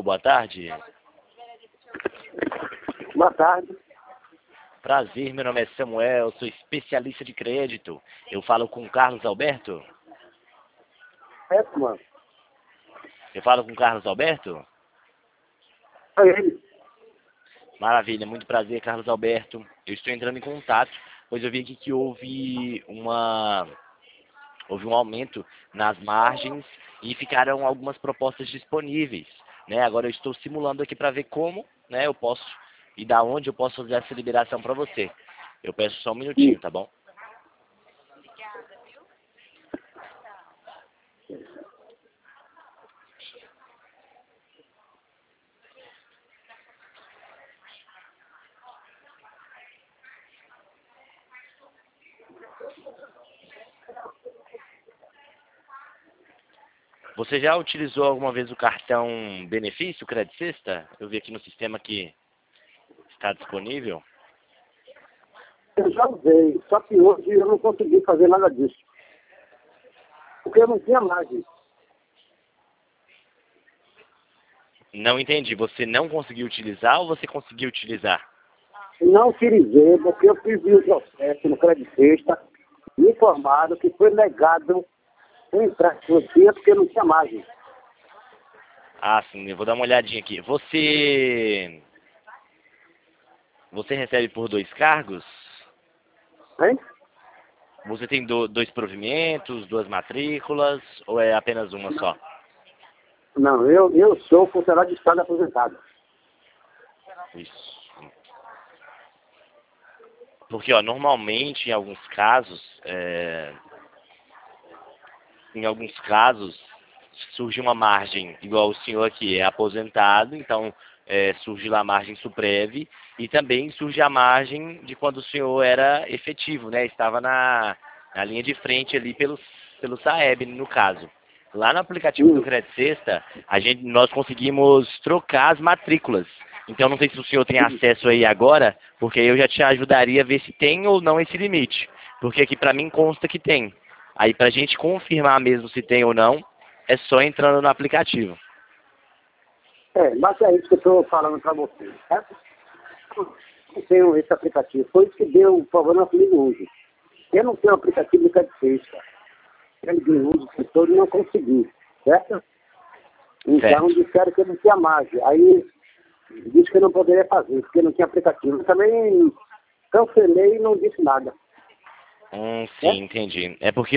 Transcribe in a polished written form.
Alô, boa tarde. Boa tarde. Prazer, meu nome é Samuel, sou especialista de crédito. Eu falo com o Carlos Alberto? É, mano. Eu falo com o Carlos Alberto? É ele. Maravilha, muito prazer, Carlos Alberto. Eu estou entrando em contato, pois eu vi aqui que houve um aumento nas margens e ficaram algumas propostas disponíveis, né? Agora eu estou simulando aqui para ver como, né, eu posso e da onde eu posso fazer essa liberação para você. Eu peço só um minutinho, tá bom? Você já utilizou alguma vez o cartão benefício, Credit Sexta? Eu vi aqui no sistema que está disponível. Eu já usei, só que hoje eu não consegui fazer nada disso. Porque eu não tinha margem. Não entendi. Você não conseguiu utilizar ou você conseguiu utilizar? Não utilizei, porque eu fiz o processo no Crédito Sexta, me informaram que foi negado o empréstimo porque eu não tinha margem. Ah, sim. Eu vou dar uma olhadinha aqui. Você recebe por 2 cargos? Hein? Você tem 2 provimentos, 2 matrículas ou é apenas uma só? Não, eu sou funcionário de Estado aposentado. Isso. Porque, ó, normalmente, em alguns casos, surge uma margem, igual o senhor aqui é aposentado, então surge lá a margem Suprev, e também surge a margem de quando o senhor era efetivo, né? Estava na linha de frente ali pelo Saeb, no caso. Lá no aplicativo do Credit Sexta, nós conseguimos trocar as matrículas. Então, não sei se o senhor tem acesso aí agora, porque eu já te ajudaria a ver se tem ou não esse limite. Porque aqui para mim consta que tem. Aí, para a gente confirmar mesmo se tem ou não, é só entrando no aplicativo. Mas é isso que eu estou falando para você, certo? Eu tenho esse aplicativo. Foi isso que deu o problema comigo hoje. Eu não tenho aplicativo do Crédito Sexta. Ele de uso que todo não consegui, certo? Então Certo. disseram que eu não tinha margem. Aí disse que eu não poderia fazer, porque não tinha aplicativo. Eu também cancelei e não disse nada. Sim, entendi. É porque